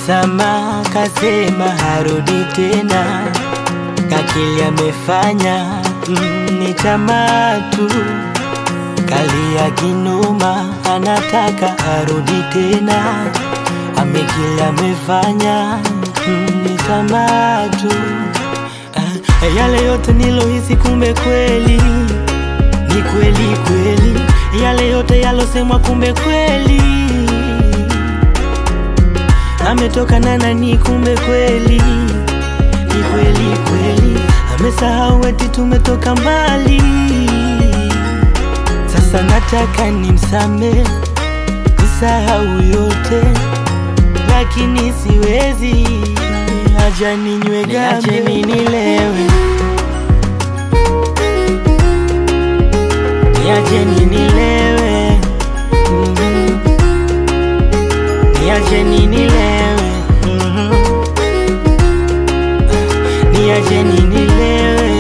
msamaha, kasema harudi tena. Kakili amefanya ni tamaa tu, kalia kinuma, anataka arudi tena. Amekili amefanya ni tamaa tu. Yale yote nilohisi kumbe kweli, ni kweli kweli. Yale yote yalosemwa kumbe kweli, ametoka na nani kumbe kweli, ni kweli kweli. Amesahau eti tumetoka mbali. Sasa nataka nimsamehe, nisahau yote, lakini siwezi. Acha ninywe gambe, niache nilewe, niache nilewe, niache nilewe, niache nilewe.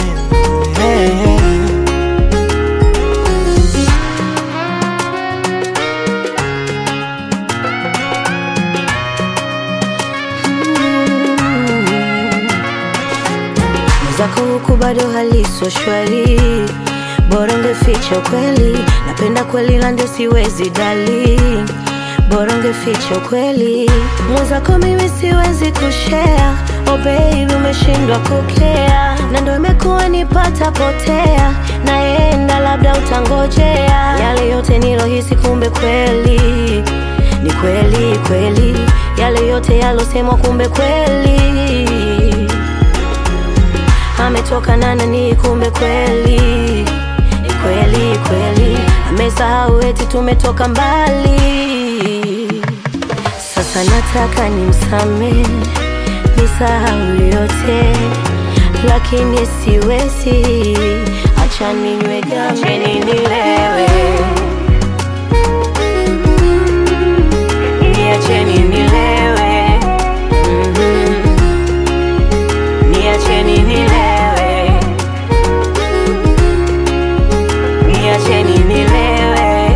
Zako huku bado haliso shwari, bora ungeficha ukweli. Napenda kweli na ndio siwezi dali, bora ungeficha ukweli. Mwenzako mimi siwezi kushare, oh baby umeshindwa kukea, na ndio imekuwa nipata potea, naenda labda utangojea. Yale yote nilohisi kumbe kweli, ni kweli kweli. Yale yote yalosemwa kumbe kweli, ametoka na nani kumbe kweli, ni kweli kweli. Amesahau eti tumetoka mbali. Sasa nataka nimsamehe, nisahau yote, lakini siwezi. Acha ninywe gambe nilewe, niache nilewe, niache nilewe, niache nilewe.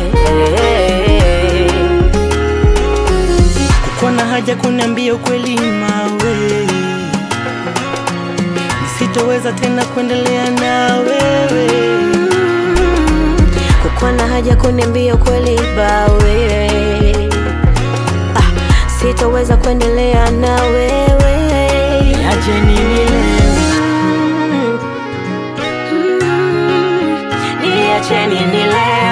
Kukuwa na haja kuniambia ukweli mawe, nisitoweza tena kuendelea na wewe. Kukuwa na haja kuniambia ukweli bawe, sitoweza kuendelea na wewe. Niache nilewe, niache nilewe.